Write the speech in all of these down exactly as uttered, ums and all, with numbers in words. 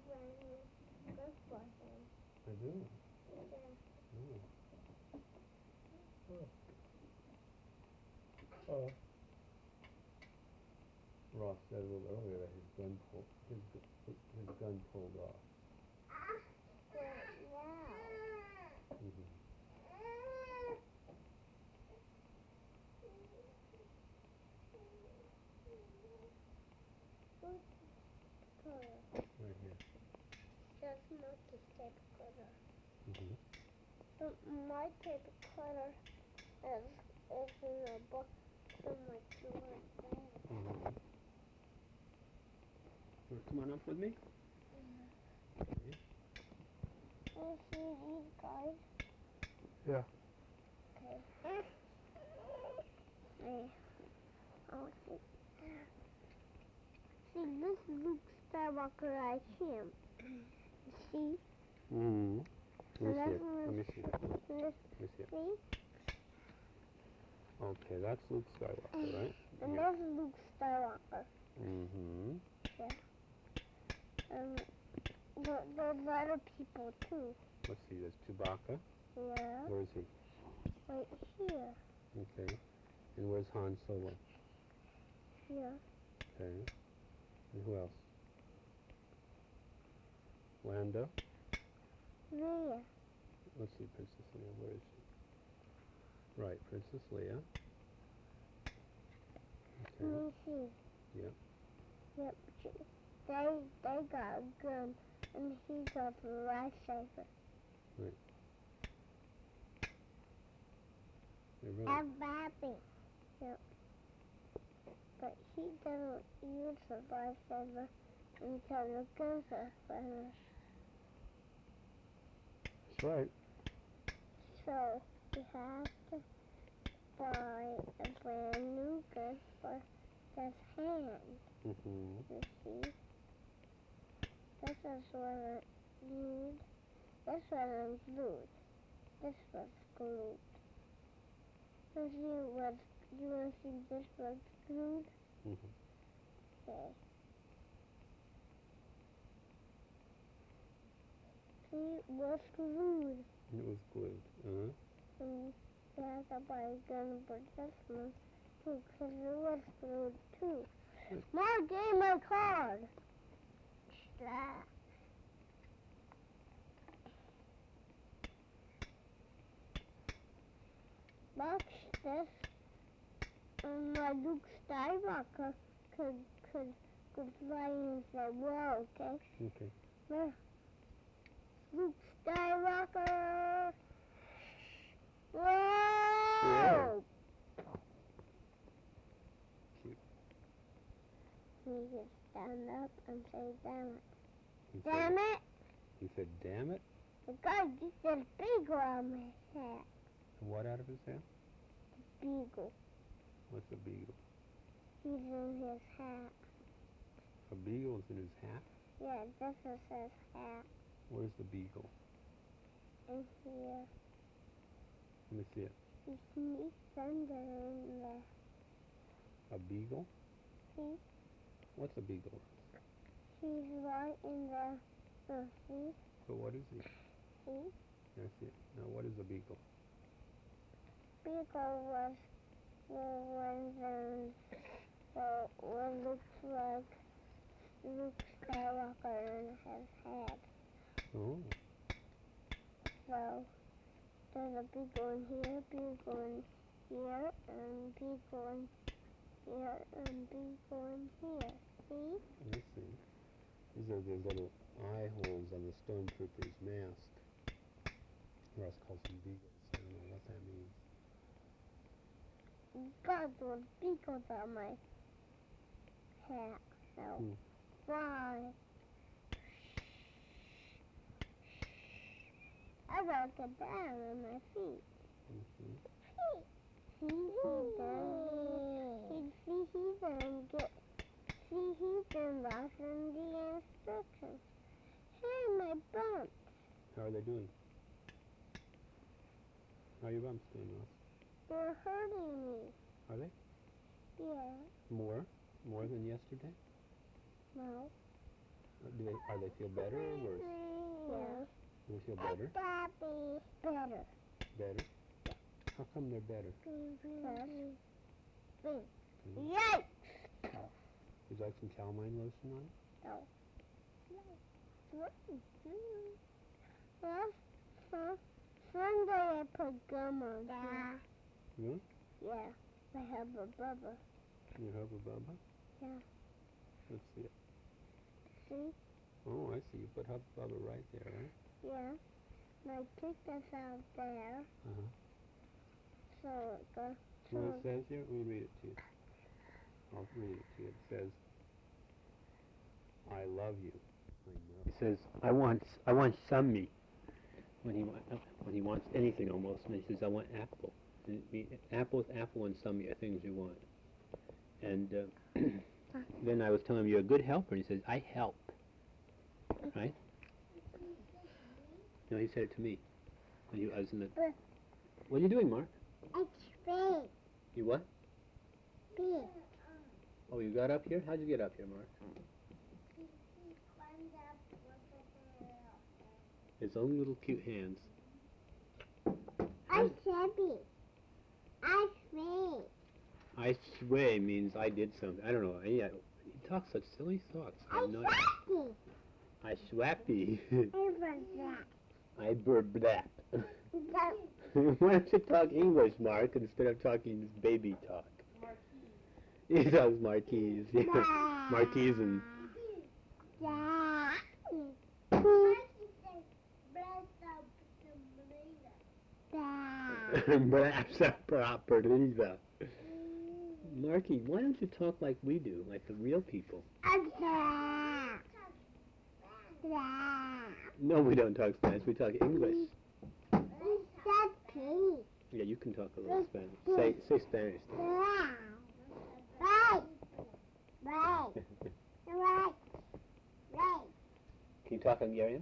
when good for him. I do. Yeah. Oh. Oh. Uh, Ross said a little earlier that his gun pulled his gu- his gun pulled off. But now. Mm-hmm. Who's color? Right here. Just not this type of color. Mm-hmm. But my type of color is is in the book so much like that. Mm-hmm. Come on up with me. Okay. Can you see these guys? Yeah. Okay. Hey. Oh, see. See, this Luke Skywalker right here. See? Mm-hmm. Let me And see it. that's Let me see it. this, Let me see it. see? Okay, that's Luke Skywalker, right? And Yeah. that's Luke Skywalker. Mm-hmm. Yeah. And there, there's other people too. Let's see. There's Chewbacca. Yeah. Where is he? Right here. Okay. And where's Han Solo? Here. Okay. And who else? Lando. There. Let's see, Princess Leia. Where is she? Right, Princess Leia. Let Okay. me see. Yep. Yep. she- They they got a gun and he got a lightsaber. Right. You're right. And Bobby. Yep. But he doesn't use the lightsaber until the guns are finished. That's right. So we have to buy a brand new gun for his hand. Mm-hmm. You see? This is what I need. This one is glued. This was glued. You see what you want to see this was glued? Mm-hmm. Okay. See, it was glued. It was glued. Uh-huh. And you have to buy a gun for this one too, because it was glued too. Good. More gamer card! Blah. Watch this. And my Luke Skywalker could could could fly and say, whoa, okay? Okay. There. Luke Skywalker! Whoa! Cute. You just stand up and say, damn it. You Damn said, it! you said, damn it? The guy just said beagle on my hat. What out of his hat? Beagle. What's a beagle? He's in his hat. A beagle is in his hat? Yeah, this is his hat. Where's the beagle? In here. Let me see it. He sneaks under in there. A beagle? See? What's a beagle? He's right in there. Oh, see? So what is he? See? I see it. Now what is a beagle? Beagle was was um, so what looks like Luke Skywalker in his head. Oh. So there's a beagle in here, beagle in here, and beagle in here, and beagle in here. See? I see. These are the little eye holes on the stormtrooper's mask. Ross calls them beagles. I don't know what that means. God, those beagles on my hat. So Hmm. why? I gotta get down on my feet. Mm-hmm. See, he doesn't. He, see, he doesn't get. See, he done lost in the instructions. Hey, my bumps. How are they doing? How are your bumps doing, Ross? They're hurting me. Are they? Yeah. More? More than yesterday? No. Uh, do they Are they feel better or worse? Yeah. Do they feel better? Daddy. Better. Better? How come they're better? Because. Yikes! Would you like some calamine lotion on? No. Yes. Huh? Sunday I put gum on. Yeah. Really? Yeah. I have a bubba. You have a bubba? Yeah. Let's see it. See? Oh, I see. You put Hubba Bubba right there, right? Yeah. My ticket's out there. Uh-huh. So it goes. What it says here? Let me read it to you. I'll read it to you. It says, I love you. I know. He says, I want, I want Sammy. When he, wa- when he wants anything almost, and he says, I want apple. And the apple, apple and Sammy are things you want. And uh, then I was telling him, you're a good helper. And he says, I help. Right? No, he said it to me. When he, I was in the... What are you doing, Mark? It's big. You what? Big. Oh, you got up here? How'd you get up here, Mark? His own little cute hands. I Chubby. I sway. I sway means I did something. I don't know. I, I, he talks such silly thoughts. I know. swappy. I swappy. I I burblap. that. Why don't you talk English, Mark, instead of talking this baby talk? Marquise. He talks Marquise. Yeah. Marquise and... Yeah. Brapsa properida. Marky, why don't you talk like we do, like the real people? No, we don't talk Spanish. We talk English. Yeah, you can talk a little Spanish. Say, say Spanish. Right. Right. Right. Right. Can you talk Hungarian?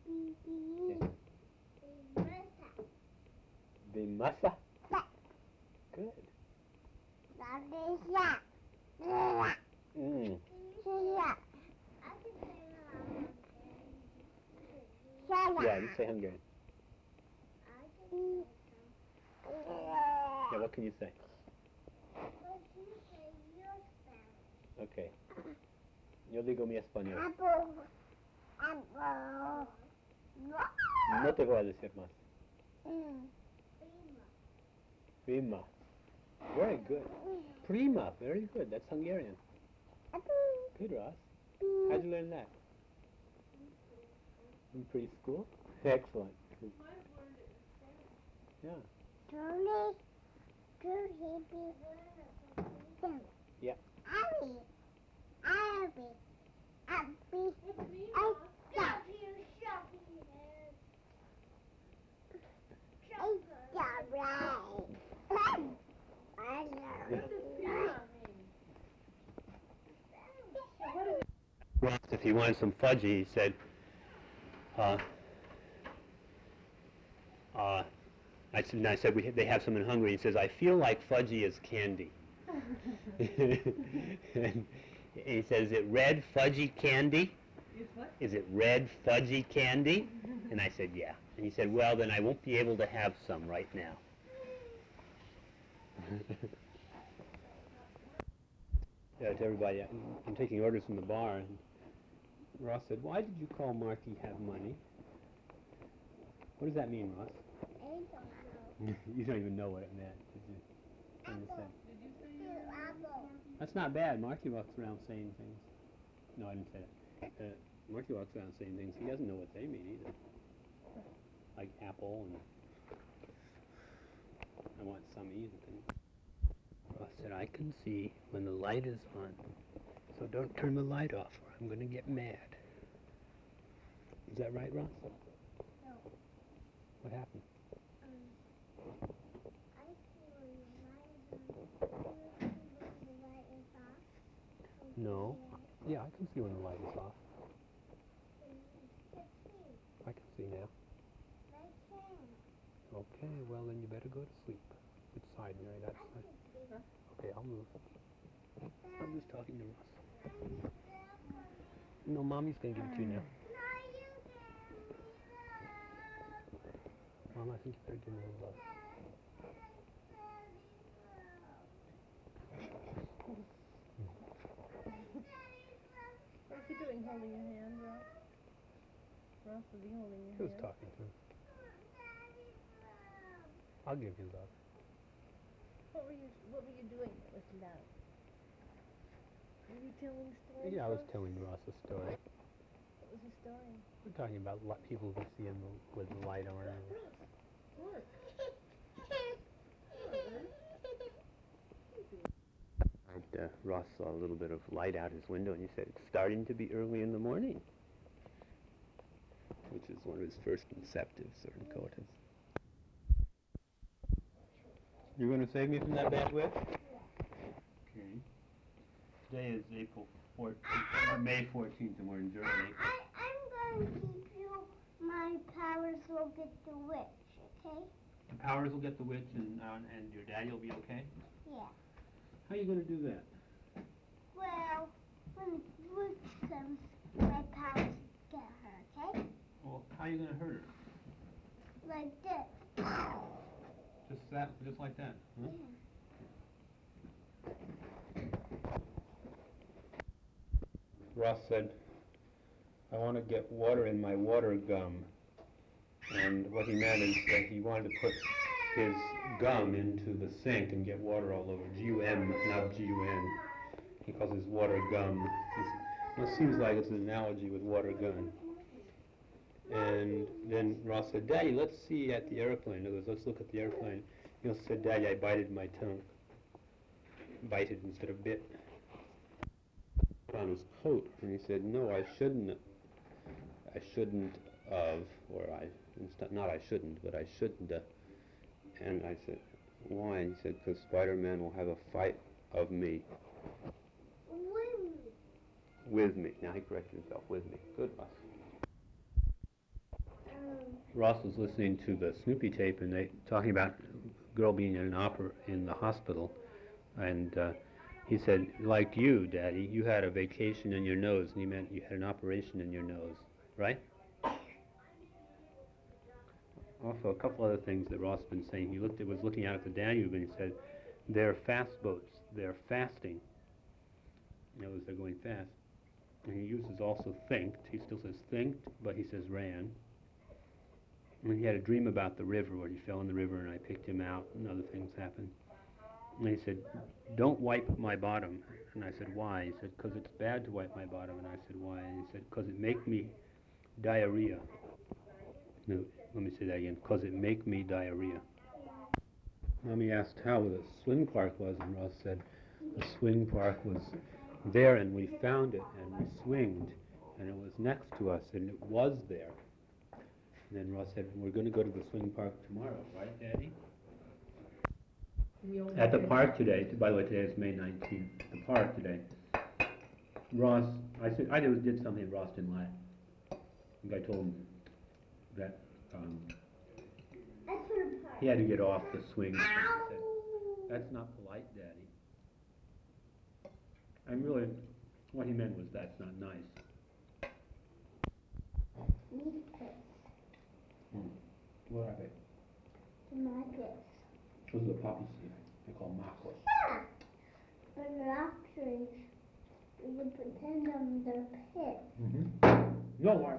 Vimasa. Good. Mm. Yeah, you say Hungarian. Yeah, what can you say? Okay. Yo digo mi español. No te voy a decir más. Prima. Very good. Prima. Very good. That's Hungarian. Good, Ross. How'd you learn that? In preschool? Excellent. Yeah. Yeah. Abby. Abby. Abby. I stop you shopping head. It's right. I know. Ross, if he wanted some fudgy, he said, uh, uh, I said, and I said we, they have some in Hungary. He says, I feel like fudgy is candy. And he says, is it red fudgy candy? Is it red fudgy candy? And I said, yeah. And he said, well, then I won't be able to have some right now. Yeah, to everybody, I'm taking orders from the bar, and Ross said, why did you call Marky have money? What does that mean, Ross? I don't know. You don't even know what it meant, did you? Apple. Did you say your Apple. That's not bad. Marky walks around saying things. No, I didn't say that. Uh, Marky walks around saying things. He doesn't know what they mean either. Like apple and I want some and things. Ross said, I can see when the light is on. So don't turn the light off or I'm going to get mad. Is that right, Ross? No. What happened? Um, I see when the light is on. Do you see when the light is off? No. Yeah, I can see when the light is off. Can see? I can see now. I can. Okay, well then you better go to sleep. Which side, Mary? That side? Okay, I'll move. I'm just talking to Ross. No, Mommy's gonna give it to you now. Mom, I think you better give me a love. What's he doing, holding your hand, Ross? Ross, is he holding your He was hand? talking to him. I'll give you love. What were you What were you doing with love? Were you telling stories? Yeah, I was Ross? telling Ross a story. What was the story? We're talking about li- people we see in the, with the light on. Look. And, uh, Ross saw a little bit of light out his window, and he said, "It's starting to be early in the morning," which is one of his first inceptives or encoders. You're going to save me from that bad whip? Okay. Today is April fourteenth, uh, May fourteenth, and we're in Germany. I, I'm going to keep you. My powers will get the witch, okay? The Powers will get the witch, and uh, and your daddy will be okay? Yeah. How are you going to do that? Well, when the witch comes, my powers get her, okay? Well, how are you going to hurt her? Like this. Just that, just like that, huh? Yeah. Ross said, "I want to get water in my water gum." And what he meant is that he wanted to put his gum into the sink and get water all over. G U M, not G U N. He calls his water gum. It's, well, it seems like it's an analogy with water gun. And then Ross said, "Daddy, let's see at the airplane." In other words, let's look at the airplane. He also said, "Daddy, I bited my tongue." Bited instead of bit. On his coat, and he said, "No, I shouldn't. I shouldn't of, or I, inst- not I shouldn't, but I shouldn't." Uh, and I said, "Why?" And he said, "Because Spider-Man will have a fight of me." With me. With me. Now he corrected himself. With me. Good, Ross. Um, Ross was listening to the Snoopy tape, and they talking about a girl being in an opera in the hospital, and uh, he said, "Like you, Daddy, you had a vacation in your nose," and he meant you had an operation in your nose, right? Also, a couple other things that Ross has been saying. He looked, was looking out at the Danube, and he said, "They're fast boats. They're fasting." In other words, they're going fast. And he uses also thinked. He still says thinked, but he says ran. And he had a dream about the river, where he fell in the river, and I picked him out, and other things happened. And he said, "Don't wipe my bottom." And I said, "Why?" He said, "Because it's bad to wipe my bottom." And I said, "Why?" And he said, "Because it make me diarrhea." No, let me say that again. "Because it make me diarrhea." Mommy asked how the swing park was, and Ross said the swing park was there, and we found it, and we swinged, and it was next to us, and it was there. And then Ross said, "We're going to go to the swing park tomorrow, right, Daddy?" At the park today, by the way, today is May nineteenth, the park today, Ross, I said, I did, did something Ross didn't like. I think I told him that um, he had to get off the swing. I said, "That's not polite, Daddy." And really, what he meant was, that's not nice. Hmm. What are they? Maggots. Those are the poppy seeds. They're called makos. Yeah. But they're actually, you can pretend them they're pigs. Mm-hmm. No, Mark.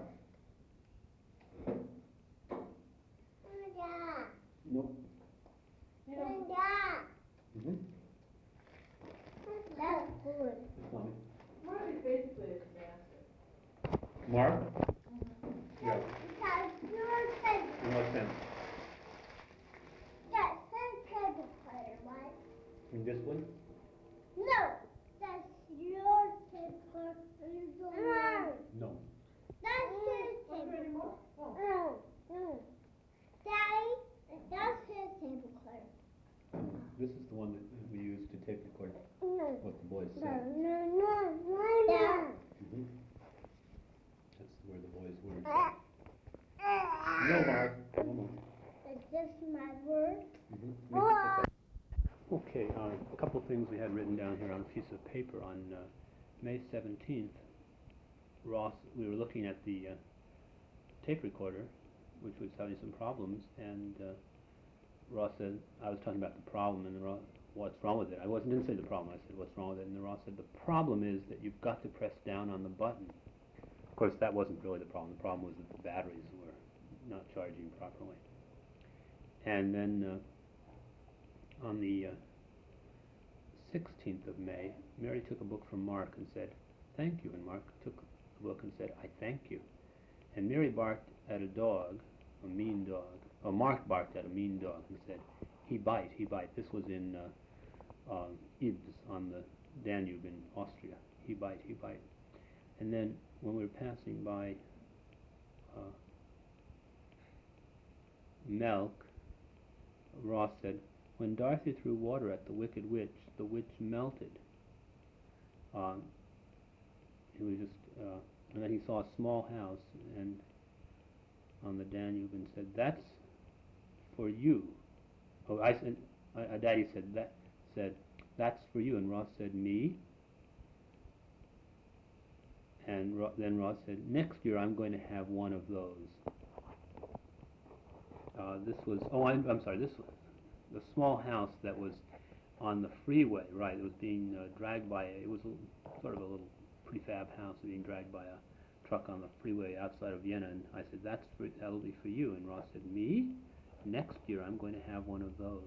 Yeah. Nope. Yeah. Mm-hmm. That's good. Mommy. Mark is basically a bastard. Mark? Mm-hmm. Yeah. That's your table. In what sense? That's her table player, right? In this one? No. That's your table player. No. No. That's his table. No. No. Daddy, that's his table player. This is the one that we use to tape record No. what the boys say. No, no, no, no, no. Mm-hmm. That's where the boys' words are. No, Mark. No, no. Is this my word? Mm-hmm. Oh. Okay, uh, a couple of things we had written down here on a piece of paper on uh, May seventeenth. Ross, we were looking at the uh, tape recorder, which was having some problems, and uh, Ross said, I was talking about the problem, and Ross, what's wrong with it? I wasn't didn't say the problem. I said, what's wrong with it? And then Ross said, the problem is that you've got to press down on the button. Of course, that wasn't really the problem. The problem was that the batteries were not charging properly. And then uh, on the uh, sixteenth of May, Mary took a book from Mark and said, thank you. And Mark took the book and said, I thank you. And Mary barked at a dog, a mean dog. Oh, Mark barked at a mean dog and said, he bite, he bite. This was in uh, uh, Ibs on the Danube in Austria. He bite, he bite. And then when we were passing by uh, Milk, Ross said, when Dorothy threw water at the Wicked Witch, the witch melted. Um, he was just, uh, and then he saw a small house and on the Danube and said, that's for you. Oh, I said, uh, Daddy said that, said, that's for you. And Ross said, me? And Ro then Ross said, next year I'm going to have one of those. Uh, this was, oh, I'm, I'm sorry, this was the small house that was on the freeway, right? It was being uh, dragged by, a, it was a, sort of a little prefab house being dragged by a truck on the freeway outside of Vienna. And I said, that's for, that'll be for you. And Ross said, me? Next year I'm going to have one of those.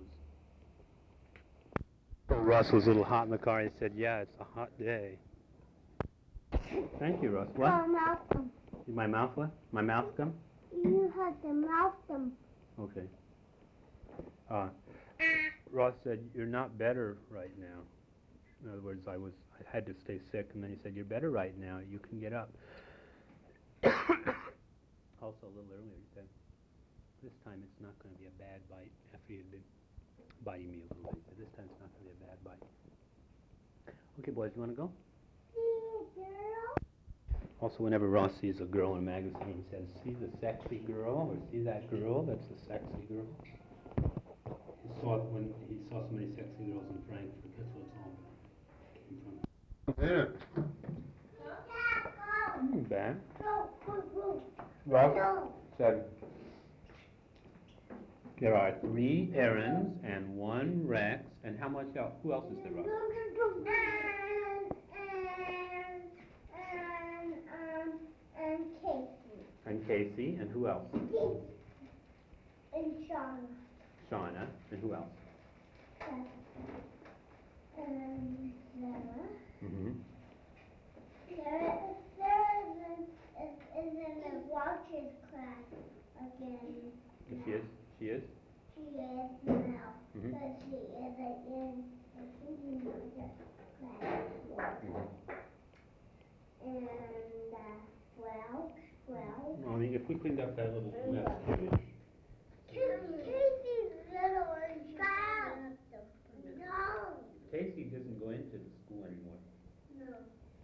So Russ was a little hot in the car. He said, yeah, it's a hot day. Thank you, Russ. What? Oh, Malcolm. My mouth what? My mouth gum? You had to mouth them. Okay. Uh, Ross said, you're not better right now. In other words, I was, I had to stay sick, and then he said, you're better right now. You can get up. Also, a little earlier, he said, this time it's not going to be a bad bite after you've been biting me a little bit. He said, this time it's not going to be a bad bite. Okay, boys, you want to go? Also, whenever Ross sees a girl in a magazine, he says, see the sexy girl, or see that girl, that's the sexy girl. He saw, when he saw so many sexy girls in Frankfurt, that's what it's all came from. Yeah. Hmm, Ben. Ross said, there are three errands and one Rex, and how much else? Who else is there, Ross? And Casey, and who else? And Shauna. Shauna, and who else? And Sarah. Mm-hmm. Sarah, Sarah is, is in the watches class again. Yes, she is? She is? She is now, Mm-hmm. because she isn't in the singing watches class. Mm-hmm. And, uh, well, well. Well, I mean, if we cleaned up that little mess. Casey's little child. No. Casey doesn't go into the school anymore. No.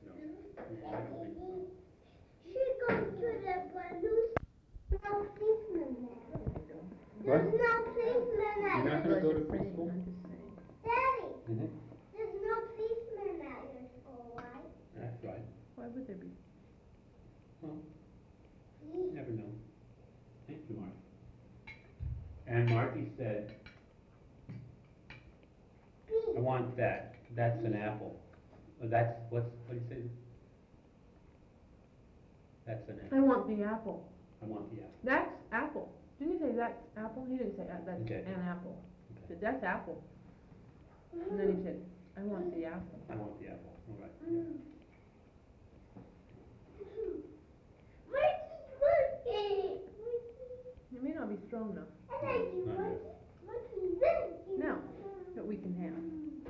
No. She goes to the blue. No policeman there. What? There's no policeman You're at not your going to go to preschool? Daddy, Mm-hmm. there's no policeman at your school, right? That's right. Why would there be? Well, you never know. Thank you, Mark. And Marty said, I want that. That's an apple. Oh, that's, what's, what do you say? That's an I apple. want the apple. I want the apple. That's apple. Didn't you say that's apple? He didn't say that. That's Okay. an apple. He Okay. said, that's apple. And then he said, I want the apple. I want the apple. All right. Mm. Mikey's working. It may not be strong enough. I like you, Not Mikey. yet. Mikey's working. No, that we can have.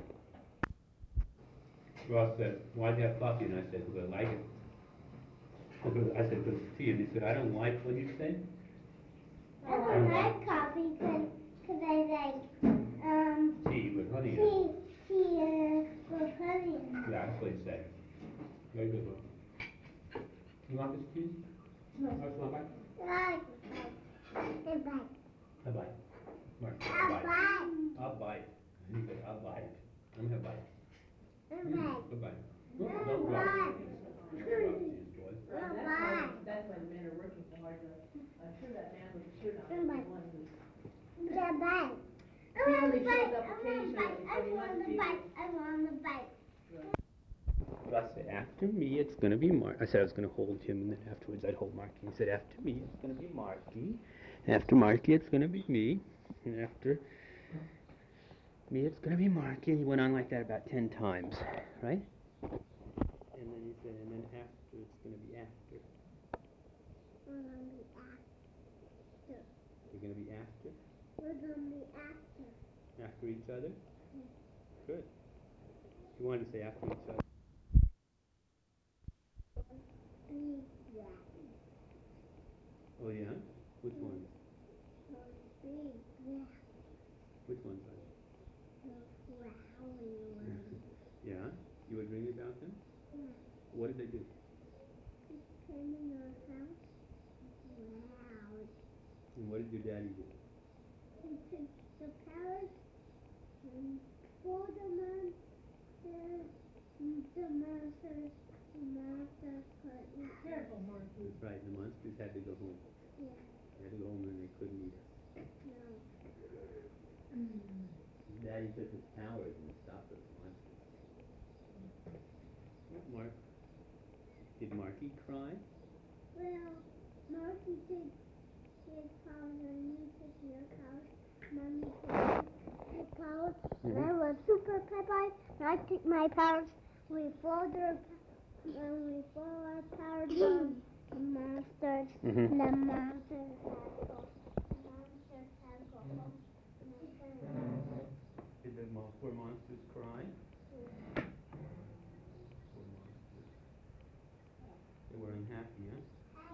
Ross said, why'd you have coffee? And I said, because I like it. Because I said, because it's tea. And he said, I don't like, what did you say? I don't like coffee because I like um, Tea with honey in it. tea, tea uh, with honey in it. Yeah, that's what he said. Very good one. You want this cheese? No. Mark, want bite? I like it. Bye-bye. Mark, Bye. bye. Bye. I'll bite. He said, I'll bite. I'm gonna bite. Bye. Goodbye. Don't drop the cheese. Don't drop the cheese, boys. Right, Not that's why, bad. that's why the men are working so hard. The- I'm sure that man with the shirt on Not is bad. the one who's, The bike. He I want only the shows bike. up I want the occasionally, bike. but I he want must the be bike. I want the bike. I said, after me, it's gonna be Mark. I said I was gonna hold him, and then afterwards I'd hold Marky. He said, after me, it's gonna be Marky. After Marky, it's gonna be me. And after me, it's gonna be Marky. And he went on like that about ten times, right? And then he said, and then after, it's gonna be after. We're gonna be after. You're gonna be after? We're gonna be after. After each other? Good. You wanted to say after each other. Be that. Oh yeah? Which ones? Be that. Which ones are The flowery one. they? Yeah? You were dreaming about them? Yeah. What did they do? He came in our house. Loud. And what did your daddy do? He took the parrots and pulled them on the, the monsters. The monsters could eat them. careful, Marky. That's right, the monsters had to go home. Yeah. They had to go home and they couldn't eat us. No. Daddy took his powers and stopped those monsters. Mark, did Marky cry? Well, Marky took his powers and you took your powers. Mommy took your powers. And I was super pepper. And I took my powers. We fold our when we fold our powers on the monsters. Mm-hmm. The monsters had to go. The monsters had to go home. And I said, Did the mo- poor monsters cry? yeah. Poor monsters. They were unhappy, huh?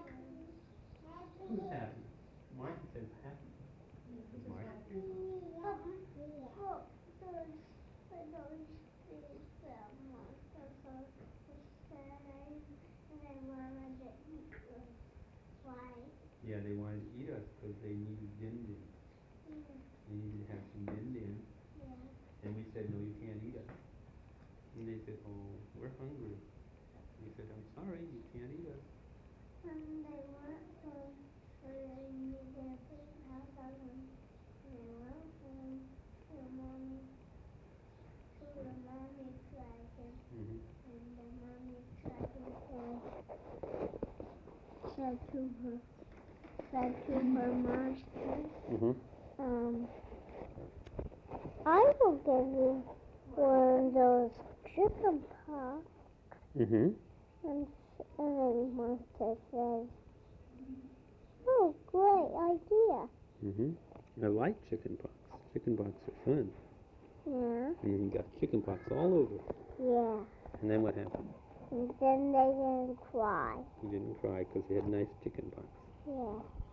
Who's happy? Marky said happy. Was Marky? Well, there's, there's these uh, monsters are sad and they wanted to eat us. Why? Yeah, they wanted to eat us because they needed din din. Yeah. They needed to have some din din. Yeah. And we said, no, you can't eat us. And they said, oh, we're hungry. We said, I'm sorry, you can't eat us. And they weren't home, so they needed a big house on them. And they weren't home, so mommy, so the mommy dragon, Mm-hmm. and the mommy dragon said, said to her, said to her master, Mm-hmm. um, I will give you one of those chicken pox. Mm-hmm. And, and then master says, oh, great idea. Mm-hmm. I like chicken pox. Chicken pox are fun. Yeah. And then he got chicken pox all over. Yeah. And then what happened? And then they didn't cry. He didn't cry because he had nice chicken pox. Yeah.